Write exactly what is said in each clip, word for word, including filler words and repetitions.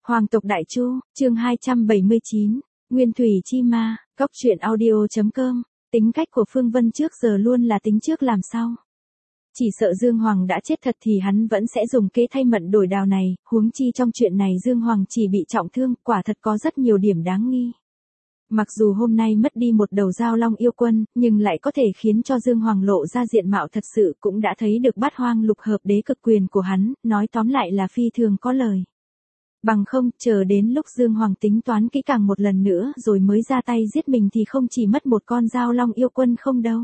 Hoàng tộc Đại Chu, chương hai trăm bảy mươi chín, Nguyên Thủy Chi Ma, Cốc truyện audio.com, tính cách của Phương Vân trước giờ luôn là tính trước làm sau. Chỉ sợ Dương Hoàng đã chết thật thì hắn vẫn sẽ dùng kế thay mận đổi đào này, huống chi trong chuyện này Dương Hoàng chỉ bị trọng thương, quả thật có rất nhiều điểm đáng nghi. Mặc dù hôm nay mất đi một đầu Giao Long yêu quân, nhưng lại có thể khiến cho Dương Hoàng lộ ra diện mạo thật sự, cũng đã thấy được bát hoang lục hợp đế cực quyền của hắn, nói tóm lại là phi thường có lời. Bằng không, chờ đến lúc Dương Hoàng tính toán kỹ càng một lần nữa rồi mới ra tay giết mình thì không chỉ mất một con Giao Long yêu quân không đâu.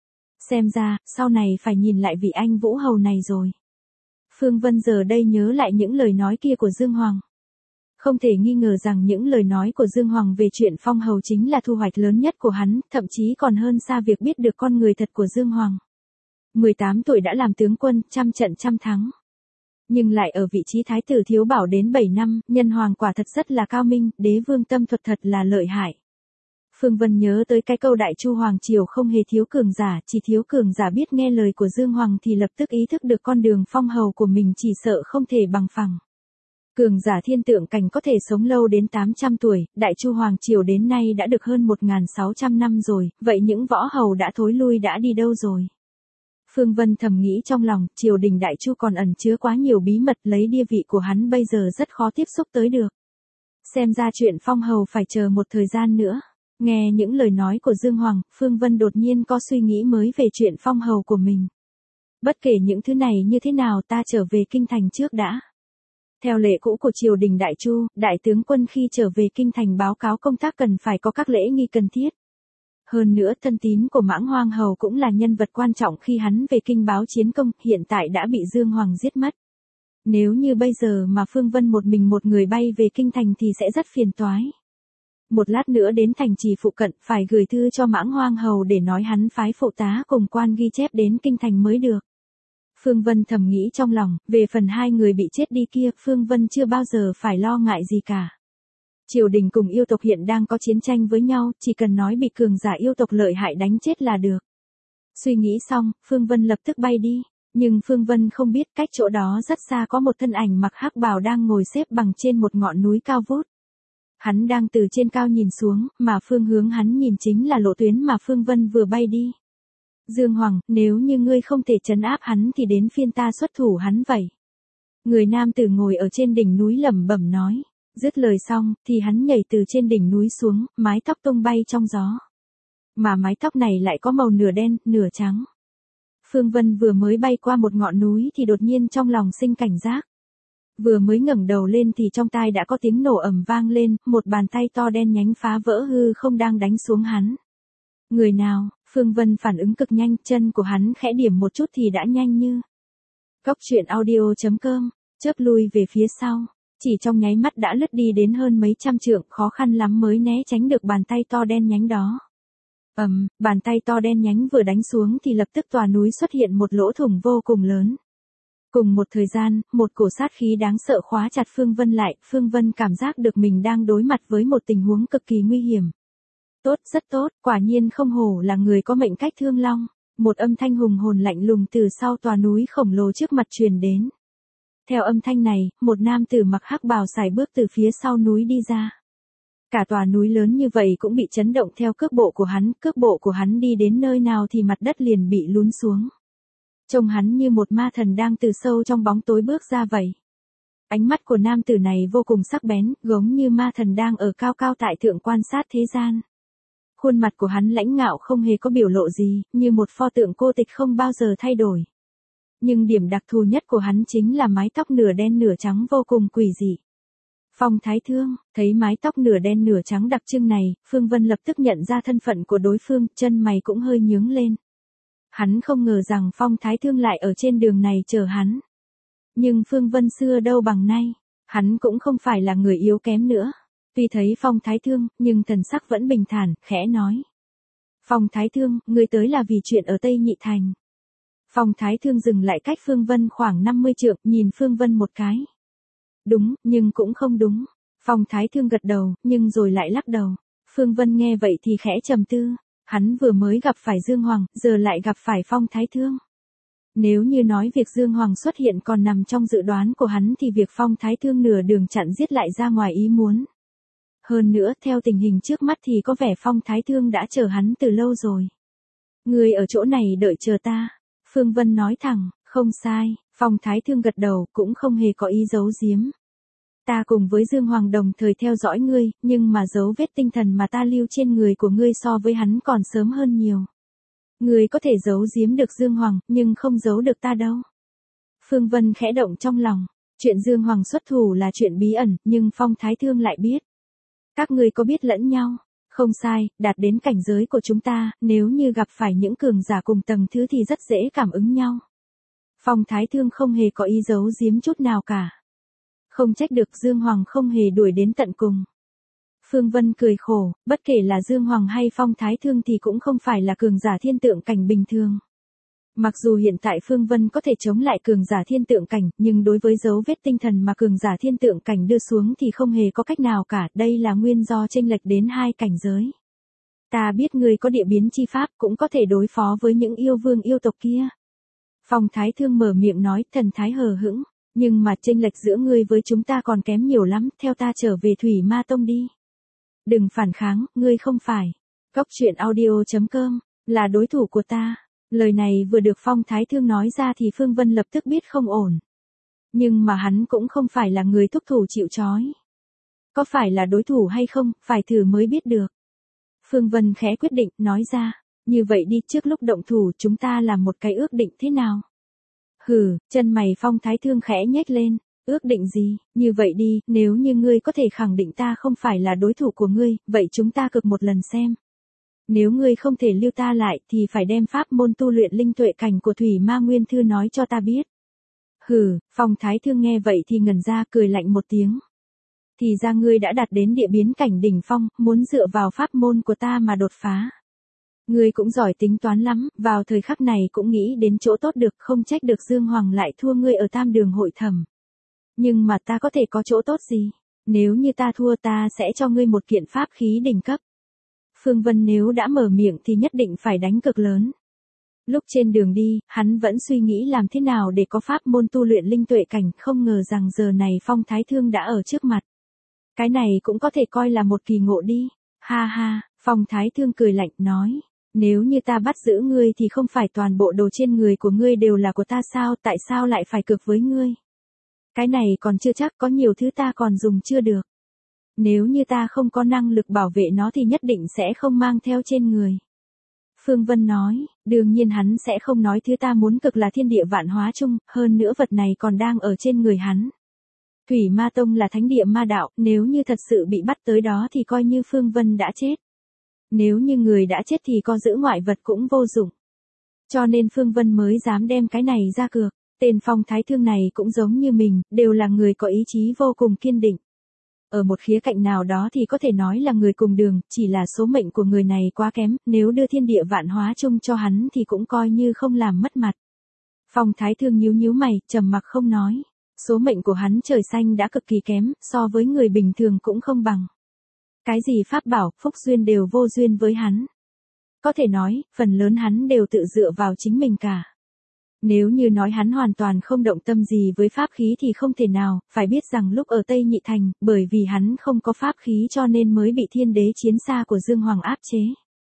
Xem ra, sau này phải nhìn lại vị anh Vũ Hầu này rồi. Phương Vân giờ đây nhớ lại những lời nói kia của Dương Hoàng. Không thể nghi ngờ rằng những lời nói của Dương Hoàng về chuyện phong hầu chính là thu hoạch lớn nhất của hắn, thậm chí còn hơn xa việc biết được con người thật của Dương Hoàng. mười tám tuổi đã làm tướng quân, trăm trận trăm thắng. Nhưng lại ở vị trí thái tử thiếu bảo đến bảy năm, nhân hoàng quả thật rất là cao minh, đế vương tâm thuật thật là lợi hại. Phương Vân nhớ tới cái câu Đại Chu Hoàng triều không hề thiếu cường giả, chỉ thiếu cường giả biết nghe lời của Dương Hoàng thì lập tức ý thức được con đường phong hầu của mình chỉ sợ không thể bằng phẳng. Cường giả thiên tượng cảnh có thể sống lâu đến tám trăm tuổi, Đại Chu Hoàng triều đến nay đã được hơn một nghìn sáu trăm năm rồi, vậy những võ hầu đã thối lui đã đi đâu rồi? Phương Vân thầm nghĩ trong lòng, triều đình Đại Chu còn ẩn chứa quá nhiều bí mật, lấy địa vị của hắn bây giờ rất khó tiếp xúc tới được. Xem ra chuyện phong hầu phải chờ một thời gian nữa. Nghe những lời nói của Dương Hoàng, Phương Vân đột nhiên có suy nghĩ mới về chuyện phong hầu của mình. Bất kể những thứ này như thế nào, ta trở về kinh thành trước đã. Theo lệ cũ của triều đình Đại Chu, đại tướng quân khi trở về kinh thành báo cáo công tác cần phải có các lễ nghi cần thiết. Hơn nữa thân tín của Mãng Hoang Hầu cũng là nhân vật quan trọng khi hắn về kinh báo chiến công, hiện tại đã bị Dương Hoàng giết mất. Nếu như bây giờ mà Phương Vân một mình một người bay về kinh thành thì sẽ rất phiền toái. Một lát nữa đến thành trì phụ cận, phải gửi thư cho Mãng Hoang Hầu để nói hắn phái phụ tá cùng quan ghi chép đến kinh thành mới được. Phương Vân thầm nghĩ trong lòng, về phần hai người bị chết đi kia, Phương Vân chưa bao giờ phải lo ngại gì cả. Triều đình cùng yêu tộc hiện đang có chiến tranh với nhau, chỉ cần nói bị cường giả yêu tộc lợi hại đánh chết là được. Suy nghĩ xong, Phương Vân lập tức bay đi, nhưng Phương Vân không biết cách chỗ đó rất xa có một thân ảnh mặc hắc bào đang ngồi xếp bằng trên một ngọn núi cao vút. Hắn đang từ trên cao nhìn xuống, mà phương hướng hắn nhìn chính là lộ tuyến mà Phương Vân vừa bay đi. Dương Hoàng, nếu như ngươi không thể trấn áp hắn thì đến phiên ta xuất thủ hắn vậy. Người nam tử ngồi ở trên đỉnh núi lẩm bẩm nói. Dứt lời xong, thì hắn nhảy từ trên đỉnh núi xuống, mái tóc tung bay trong gió. Mà mái tóc này lại có màu nửa đen, nửa trắng. Phương Vân vừa mới bay qua một ngọn núi thì đột nhiên trong lòng sinh cảnh giác. Vừa mới ngẩng đầu lên thì trong tai đã có tiếng nổ ầm vang lên, một bàn tay to đen nhánh phá vỡ hư không đang đánh xuống hắn. Người nào? Phương Vân phản ứng cực nhanh, chân của hắn khẽ điểm một chút thì đã nhanh như. Cốc truyện audio.com, chớp lui về phía sau. Chỉ trong nháy mắt đã lướt đi đến hơn mấy trăm trượng, khó khăn lắm mới né tránh được bàn tay to đen nhánh đó. Ầm, um, bàn tay to đen nhánh vừa đánh xuống thì lập tức tòa núi xuất hiện một lỗ thủng vô cùng lớn. Cùng một thời gian, một cổ sát khí đáng sợ khóa chặt Phương Vân lại, Phương Vân cảm giác được mình đang đối mặt với một tình huống cực kỳ nguy hiểm. Tốt, rất tốt, quả nhiên không hổ là người có mệnh cách thương long. Một âm thanh hùng hồn lạnh lùng từ sau tòa núi khổng lồ trước mặt truyền đến. Theo âm thanh này, một nam tử mặc hắc bào sải bước từ phía sau núi đi ra. Cả tòa núi lớn như vậy cũng bị chấn động theo cước bộ của hắn, cước bộ của hắn đi đến nơi nào thì mặt đất liền bị lún xuống. Trông hắn như một ma thần đang từ sâu trong bóng tối bước ra vậy. Ánh mắt của nam tử này vô cùng sắc bén, giống như ma thần đang ở cao cao tại thượng quan sát thế gian. Khuôn mặt của hắn lãnh ngạo không hề có biểu lộ gì, như một pho tượng cô tịch không bao giờ thay đổi. Nhưng điểm đặc thù nhất của hắn chính là mái tóc nửa đen nửa trắng vô cùng quỷ dị. Phong Thái Thương, thấy mái tóc nửa đen nửa trắng đặc trưng này, Phương Vân lập tức nhận ra thân phận của đối phương, chân mày cũng hơi nhướng lên. Hắn không ngờ rằng Phong Thái Thương lại ở trên đường này chờ hắn. Nhưng Phương Vân xưa đâu bằng nay, hắn cũng không phải là người yếu kém nữa. Tuy thấy Phong Thái Thương, nhưng thần sắc vẫn bình thản, khẽ nói. Phong Thái Thương, ngươi tới là vì chuyện ở Tây Nhị Thành. Phong Thái Thương dừng lại cách Phương Vân khoảng năm mươi trượng, nhìn Phương Vân một cái. Đúng, nhưng cũng không đúng. Phong Thái Thương gật đầu, nhưng rồi lại lắc đầu. Phương Vân nghe vậy thì khẽ trầm tư. Hắn vừa mới gặp phải Dương Hoàng, giờ lại gặp phải Phong Thái Thương. Nếu như nói việc Dương Hoàng xuất hiện còn nằm trong dự đoán của hắn thì việc Phong Thái Thương nửa đường chặn giết lại ra ngoài ý muốn. Hơn nữa, theo tình hình trước mắt thì có vẻ Phong Thái Thương đã chờ hắn từ lâu rồi. Ngươi ở chỗ này đợi chờ ta. Phương Vân nói thẳng, không sai, Phong Thái Thương gật đầu, cũng không hề có ý giấu giếm. Ta cùng với Dương Hoàng đồng thời theo dõi ngươi, nhưng mà dấu vết tinh thần mà ta lưu trên người của ngươi so với hắn còn sớm hơn nhiều. Ngươi có thể giấu giếm được Dương Hoàng, nhưng không giấu được ta đâu. Phương Vân khẽ động trong lòng, chuyện Dương Hoàng xuất thủ là chuyện bí ẩn, nhưng Phong Thái Thương lại biết. Các ngươi có biết lẫn nhau? Không sai, đạt đến cảnh giới của chúng ta, nếu như gặp phải những cường giả cùng tầng thứ thì rất dễ cảm ứng nhau. Phong Thái Thương không hề có ý giấu giếm chút nào cả. Không trách được Dương Hoàng không hề đuổi đến tận cùng. Phương Vân cười khổ, bất kể là Dương Hoàng hay Phong Thái Thương thì cũng không phải là cường giả thiên tượng cảnh bình thường. Mặc dù hiện tại Phương Vân có thể chống lại cường giả thiên tượng cảnh, nhưng đối với dấu vết tinh thần mà cường giả thiên tượng cảnh đưa xuống thì không hề có cách nào cả, đây là nguyên do chênh lệch đến hai cảnh giới. Ta biết ngươi có địa biến chi pháp cũng có thể đối phó với những yêu vương yêu tộc kia. Phong Thái Thương mở miệng nói, thần thái hờ hững, nhưng mà chênh lệch giữa ngươi với chúng ta còn kém nhiều lắm, theo ta trở về Thủy Ma Tông đi. Đừng phản kháng, ngươi không phải. Cóc truyện audio chấm com, là đối thủ của ta. Lời này vừa được Phong Thái Thương nói ra thì Phương Vân lập tức biết không ổn. Nhưng mà hắn cũng không phải là người thúc thủ chịu trói. Có phải là đối thủ hay không, phải thử mới biết được. Phương Vân khẽ quyết định, nói ra, như vậy đi, trước lúc động thủ chúng ta làm một cái ước định thế nào? Hừ, chân mày Phong Thái Thương khẽ nhếch lên, ước định gì, như vậy đi, nếu như ngươi có thể khẳng định ta không phải là đối thủ của ngươi, vậy chúng ta cực một lần xem. Nếu ngươi không thể lưu ta lại thì phải đem pháp môn tu luyện linh tuệ cảnh của Thủy Ma Nguyên Thư nói cho ta biết. Hừ, Phong Thái Thương nghe vậy thì ngẩn ra, cười lạnh một tiếng. Thì ra ngươi đã đạt đến địa biến cảnh đỉnh phong, muốn dựa vào pháp môn của ta mà đột phá. Ngươi cũng giỏi tính toán lắm, vào thời khắc này cũng nghĩ đến chỗ tốt được, không trách được Dương Hoàng lại thua ngươi ở Tam Đường hội thẩm. Nhưng mà ta có thể có chỗ tốt gì? Nếu như ta thua ta sẽ cho ngươi một kiện pháp khí đỉnh cấp. Phương Vân nếu đã mở miệng thì nhất định phải đánh cực lớn. Lúc trên đường đi, hắn vẫn suy nghĩ làm thế nào để có pháp môn tu luyện linh tuệ cảnh, không ngờ rằng giờ này Phong Thái Thương đã ở trước mặt. Cái này cũng có thể coi là một kỳ ngộ đi. Ha ha, Phong Thái Thương cười lạnh nói. Nếu như ta bắt giữ ngươi thì không phải toàn bộ đồ trên người của ngươi đều là của ta sao, tại sao lại phải cược với ngươi? Cái này còn chưa chắc, có nhiều thứ ta còn dùng chưa được. Nếu như ta không có năng lực bảo vệ nó thì nhất định sẽ không mang theo trên người. Phương Vân nói, đương nhiên hắn sẽ không nói thứ ta muốn cực là thiên địa vạn hóa chung, hơn nữa vật này còn đang ở trên người hắn. Thủy Ma Tông là thánh địa ma đạo, nếu như thật sự bị bắt tới đó thì coi như Phương Vân đã chết. Nếu như người đã chết thì có giữ ngoại vật cũng vô dụng. Cho nên Phương Vân mới dám đem cái này ra cược. Tên Phong Thái Thương này cũng giống như mình, đều là người có ý chí vô cùng kiên định. Ở một khía cạnh nào đó thì có thể nói là người cùng đường, chỉ là số mệnh của người này quá kém, nếu đưa thiên địa vạn hóa chung cho hắn thì cũng coi như không làm mất mặt. Phong Thái Thương nhíu nhíu mày, trầm mặc không nói. Số mệnh của hắn trời xanh đã cực kỳ kém, so với người bình thường cũng không bằng. Cái gì pháp bảo, phúc duyên đều vô duyên với hắn. Có thể nói, phần lớn hắn đều tự dựa vào chính mình cả. Nếu như nói hắn hoàn toàn không động tâm gì với pháp khí thì không thể nào, phải biết rằng lúc ở Tây Nhị Thành, bởi vì hắn không có pháp khí cho nên mới bị thiên đế chiến xa của Dương Hoàng áp chế.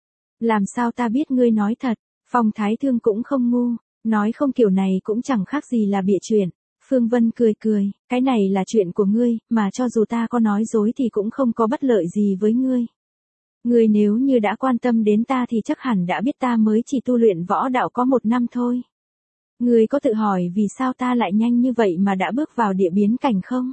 Làm sao ta biết ngươi nói thật? Phong Thái Thương cũng không ngu, nói không kiểu này cũng chẳng khác gì là bịa chuyện. Phương Vân cười cười, cái này là chuyện của ngươi, mà cho dù ta có nói dối thì cũng không có bất lợi gì với ngươi. Ngươi nếu như đã quan tâm đến ta thì chắc hẳn đã biết ta mới chỉ tu luyện võ đạo có một năm thôi. Ngươi có tự hỏi vì sao ta lại nhanh như vậy mà đã bước vào địa biến cảnh không?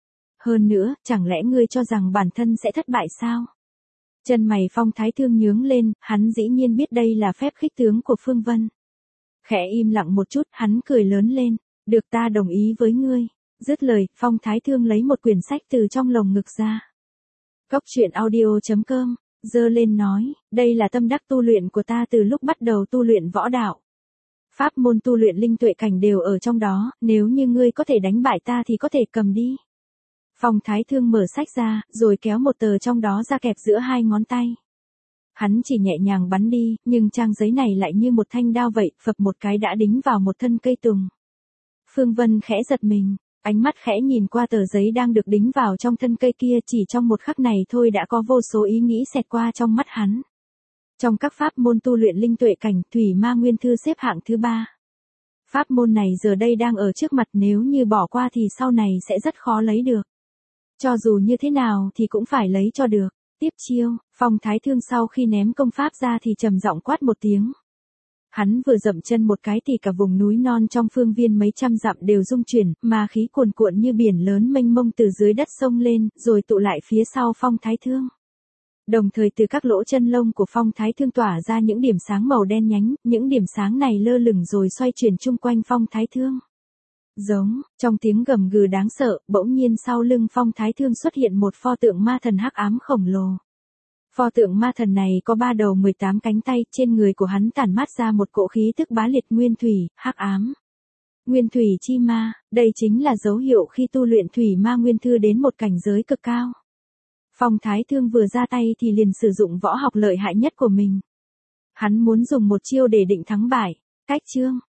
Hơn nữa, chẳng lẽ ngươi cho rằng bản thân sẽ thất bại sao? Chân mày Phong Thái Thương nhướng lên, hắn dĩ nhiên biết đây là phép khích tướng của Phương Vân. Khẽ im lặng một chút, hắn cười lớn lên, được ta đồng ý với ngươi. Dứt lời, Phong Thái Thương lấy một quyển sách từ trong lồng ngực ra. Cóc truyện audio chấm com, giơ lên nói, đây là tâm đắc tu luyện của ta từ lúc bắt đầu tu luyện võ đạo. Pháp môn tu luyện linh tuệ cảnh đều ở trong đó, nếu như ngươi có thể đánh bại ta thì có thể cầm đi. Phong Thái Thương mở sách ra, rồi kéo một tờ trong đó ra kẹp giữa hai ngón tay. Hắn chỉ nhẹ nhàng bắn đi, nhưng trang giấy này lại như một thanh đao vậy, phập một cái đã đính vào một thân cây tùng. Phương Vân khẽ giật mình, ánh mắt khẽ nhìn qua tờ giấy đang được đính vào trong thân cây kia, chỉ trong một khắc này thôi đã có vô số ý nghĩ xẹt qua trong mắt hắn. Trong các pháp môn tu luyện linh tuệ cảnh, Thủy Ma Nguyên Thư xếp hạng thứ ba. Pháp môn này giờ đây đang ở trước mặt, nếu như bỏ qua thì sau này sẽ rất khó lấy được. Cho dù như thế nào thì cũng phải lấy cho được. Tiếp chiêu, Phong Thái Thương sau khi ném công pháp ra thì trầm giọng quát một tiếng. Hắn vừa dậm chân một cái thì cả vùng núi non trong phương viên mấy trăm dặm đều rung chuyển, mà khí cuồn cuộn như biển lớn mênh mông từ dưới đất sông lên, rồi tụ lại phía sau Phong Thái Thương. Đồng thời từ các lỗ chân lông của Phong Thái Thương tỏa ra những điểm sáng màu đen nhánh, những điểm sáng này lơ lửng rồi xoay chuyển chung quanh Phong Thái Thương. Giống, trong tiếng gầm gừ đáng sợ, bỗng nhiên sau lưng Phong Thái Thương xuất hiện một pho tượng ma thần hắc ám khổng lồ. Pho tượng ma thần này có ba đầu mười tám cánh tay, trên người của hắn tản mát ra một cỗ khí tức bá liệt nguyên thủy, hắc ám. Nguyên thủy chi ma, đây chính là dấu hiệu khi tu luyện Thủy Ma Nguyên Thư đến một cảnh giới cực cao. Phong Thái Thương vừa ra tay thì liền sử dụng võ học lợi hại nhất của mình. Hắn muốn dùng một chiêu để định thắng bại. Cách chương,